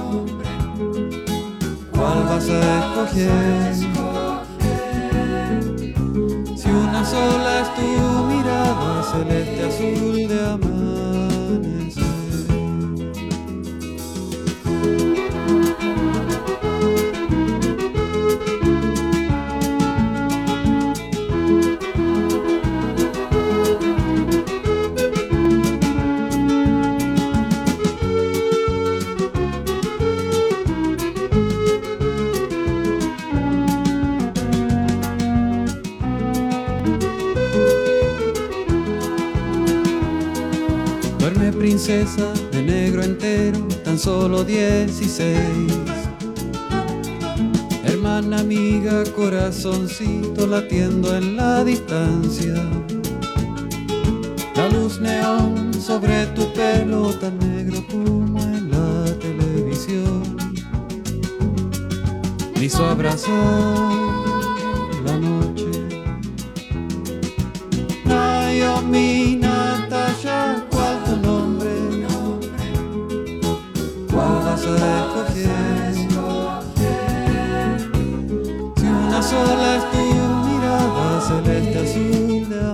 ¿Cuál vas a escoger? Si una sola es tu mirada, celeste azul de amanecer. Princesa de negro entero, tan solo dieciséis. Hermana, amiga, corazoncito latiendo en la distancia. La luz neón sobre tu pelo tan negro como en la televisión me hizo abrazar la noche. Ay, oh mi Natasha, ¿cuál tu nombre? ¿Cuál vas a escoger? Si una sola es tu mirada, celeste azul de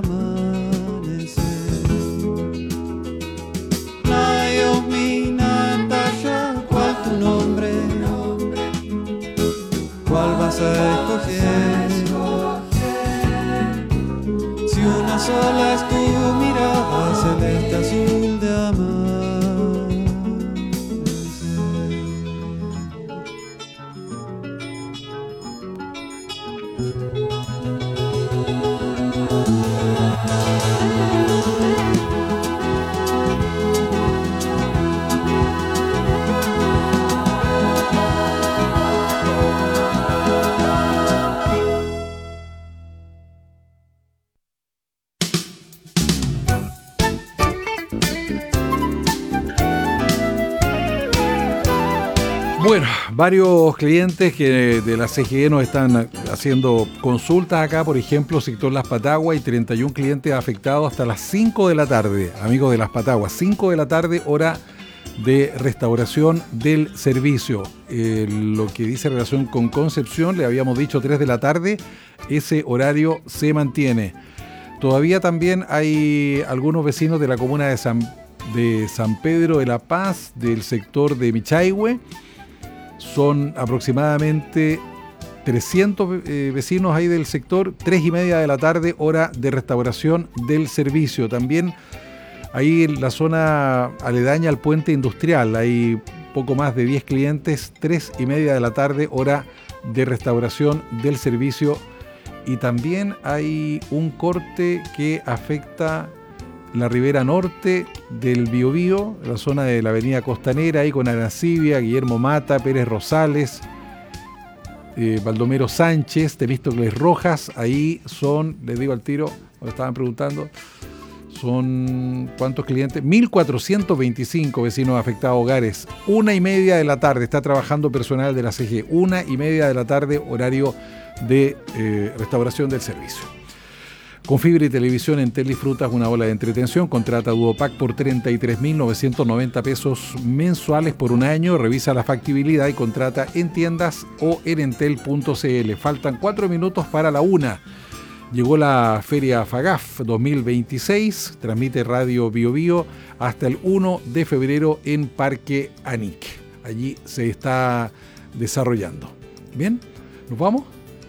amanecer. Ay, oh mi Natasha, ¿cuál vas a escoger? Si una sola es tu mirada celeste azul de amar. Bueno, varios clientes que de la C G E nos están haciendo consultas acá, por ejemplo, sector Las Pataguas, y treinta y uno clientes afectados hasta las cinco de la tarde, amigos de Las Pataguas, cinco de la tarde, hora de restauración del servicio. Eh, lo que dice relación con Concepción, le habíamos dicho tres de la tarde, ese horario se mantiene. Todavía también hay algunos vecinos de la comuna de San, de San Pedro de la Paz, del sector de Michaihue. Son aproximadamente trescientos eh, vecinos ahí del sector, tres y media de la tarde, hora de restauración del servicio. También ahí en la zona aledaña al puente industrial hay poco más de diez clientes, tres y media de la tarde, hora de restauración del servicio. Y también hay un corte que afecta la ribera norte del Biobío, la zona de la avenida Costanera, ahí con Arancibia, Guillermo Mata, Pérez Rosales, eh, Baldomero Sánchez, Temístocles Rojas. Ahí son, les digo al tiro, me estaban preguntando, son ¿cuántos clientes? mil cuatrocientos veinticinco vecinos afectados, hogares. Una y media de la tarde está trabajando personal de la C G E, una y media de la tarde, horario de eh, restauración del servicio. Con fibra y televisión, Entel disfrutas una ola de entretención. Contrata Duopack por treinta y tres mil novecientos noventa pesos mensuales por un año. Revisa la factibilidad y contrata en tiendas o en entel punto c l. Faltan cuatro minutos para la una. Llegó la Feria FAGAF dos mil veintiséis. Transmite Radio Bio Bio hasta el uno de febrero en Parque Anic. Allí se está desarrollando. Bien, ¿nos vamos?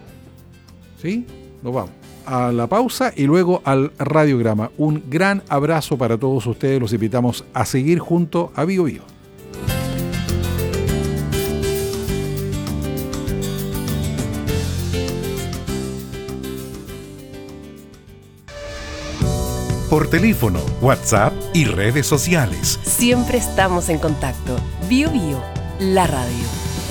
¿Sí? Nos vamos a la pausa y luego al radiograma. Un gran abrazo para todos ustedes. Los invitamos a seguir junto a Bio Bio. Por teléfono, WhatsApp y redes sociales. Siempre estamos en contacto. Bio Bio, la radio.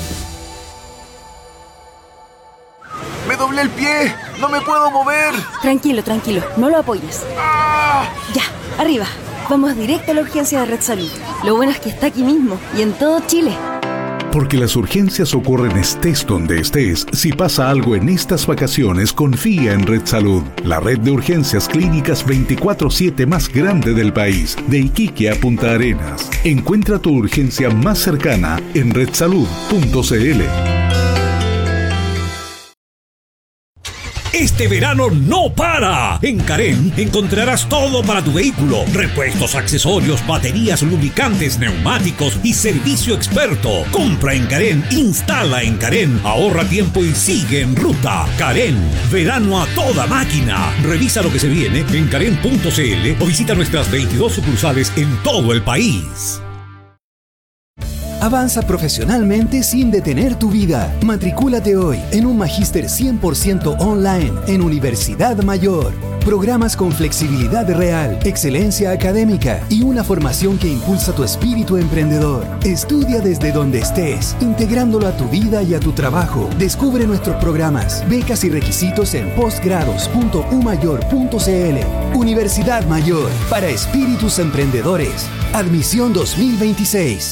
¡Me doblé el pie! ¡No me puedo mover! Tranquilo, tranquilo, no lo apoyes. ¡Ah! Ya, arriba. Vamos directo a la urgencia de Red Salud. Lo bueno es que está aquí mismo y en todo Chile. Porque las urgencias ocurren estés donde estés. Si pasa algo en estas vacaciones, confía en Red Salud, la red de urgencias clínicas veinticuatro siete más grande del país, de Iquique a Punta Arenas. Encuentra tu urgencia más cercana en red salud punto c l. Este verano no para. En Carén encontrarás todo para tu vehículo: repuestos, accesorios, baterías, lubricantes, neumáticos y servicio experto. Compra en Carén, instala en Carén, ahorra tiempo y sigue en ruta. Carén, verano a toda máquina. Revisa lo que se viene en carén punto c l o visita nuestras veintidós sucursales en todo el país. Avanza profesionalmente sin detener tu vida. Matricúlate hoy en un magíster cien por ciento online en Universidad Mayor. Programas con flexibilidad real, excelencia académica y una formación que impulsa tu espíritu emprendedor. Estudia desde donde estés, integrándolo a tu vida y a tu trabajo. Descubre nuestros programas, becas y requisitos en postgrados punto u mayor punto c l. Universidad Mayor, para espíritus emprendedores. Admisión dos mil veintiséis.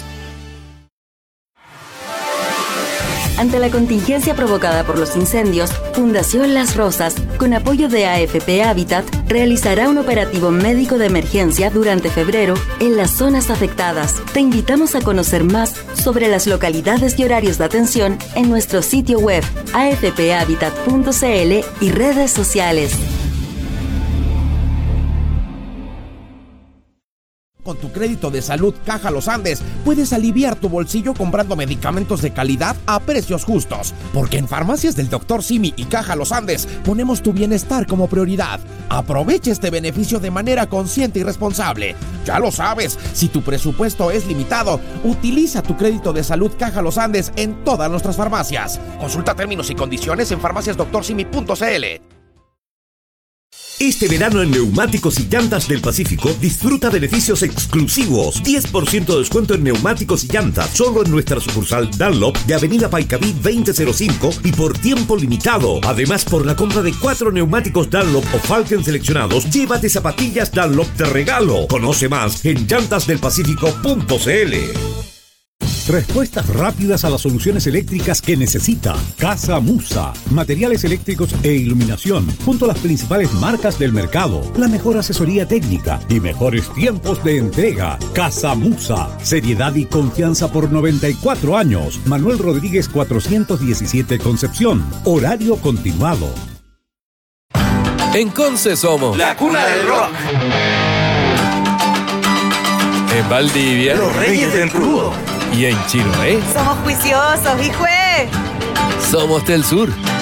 Ante la contingencia provocada por los incendios, Fundación Las Rosas, con apoyo de A F P Habitat, realizará un operativo médico de emergencia durante febrero en las zonas afectadas. Te invitamos a conocer más sobre las localidades y horarios de atención en nuestro sitio web a f p habitat punto c l y redes sociales. Con tu crédito de salud Caja Los Andes puedes aliviar tu bolsillo comprando medicamentos de calidad a precios justos. Porque en Farmacias del doctor Simi y Caja Los Andes ponemos tu bienestar como prioridad. Aprovecha este beneficio de manera consciente y responsable. Ya lo sabes, si tu presupuesto es limitado, utiliza tu crédito de salud Caja Los Andes en todas nuestras farmacias. Consulta términos y condiciones en farmacias doctor simi punto c l. Este verano en Neumáticos y Llantas del Pacífico disfruta beneficios exclusivos. diez por ciento de descuento en neumáticos y llantas solo en nuestra sucursal Dunlop de Avenida Paicaví veinte cero cinco y por tiempo limitado. Además, por la compra de cuatro neumáticos Dunlop o Falken seleccionados, llévate zapatillas Dunlop de regalo. Conoce más en llantas del pacífico punto c l. Respuestas rápidas a las soluciones eléctricas que necesita. Casa Musa. Materiales eléctricos e iluminación junto a las principales marcas del mercado. La mejor asesoría técnica y mejores tiempos de entrega. Casa Musa. Seriedad y confianza por noventa y cuatro años. Manuel Rodríguez cuatrocientos diecisiete Concepción. Horario continuado. En Conce somos la cuna del rock. En Valdivia, los reyes del crudo. Y en Chiloé, somos juiciosos, hijo. Somos Telsur.